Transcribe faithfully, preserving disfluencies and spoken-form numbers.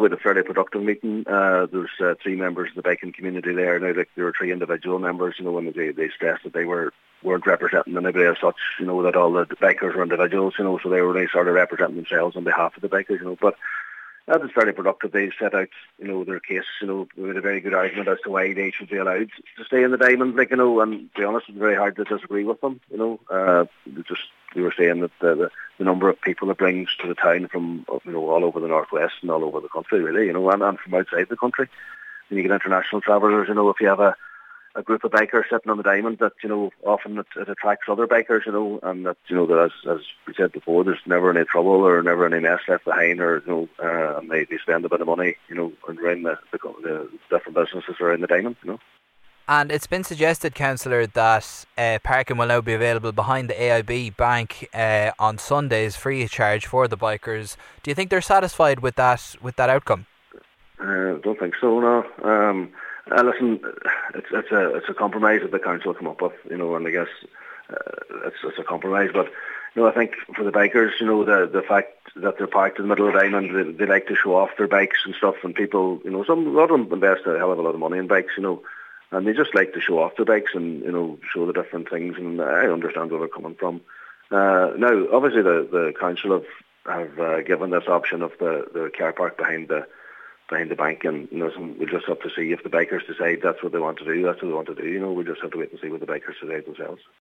we had a fairly productive meeting. Uh, there's uh, three members of the biking community there. Now, like, there were three individual members, you know, and they, they stressed that they were, weren't representing anybody as such, you know, that all the bikers were individuals, you know, so they were really sort of representing themselves on behalf of the bikers, you know. But that was fairly productive. They set out, you know, their case, you know, with a very good argument as to why they should be allowed to stay in the diamond, like, you know, and to be honest, it's very hard to disagree with them, you know. Uh, just, we were saying that the, the, the number of people it brings to the town from, you know, all over the northwest and all over the country, really, you know, and, and from outside the country. When you get international travellers, you know, if you have a, a group of bikers sitting on the diamond, that, you know, often it, it attracts other bikers, you know, and that, you know, that as, as we said before, there's never any trouble or never any mess left behind, or, you know, uh, and they, they spend a bit of money, you know, around the, the, the different businesses around the diamond, you know. And it's been suggested, Councillor, that uh, parking will now be available behind the A I B bank uh, on Sundays, free of charge for the bikers. Do you think they're satisfied with that with that outcome? I uh, don't think so, no. Um, uh, listen, it's it's a it's a compromise that the council come up with, you know, and I guess uh, it's it's a compromise. But you know, I think for the bikers, you know, the the fact that they're parked in the middle of the diamond, they, they like to show off their bikes and stuff, and people, you know, some a lot of them invest a hell of a lot of money in bikes, you know. And they just like to show off their bikes and, you know, show the different things, and I understand where they're coming from. Uh, now, obviously, the, the council have have uh, given this option of the, the car park behind the behind the bank, and you know, some, we'll just have to see if the bikers decide that's what they want to do. That's what they want to do. You know, we just have to wait and see what the bikers decide themselves.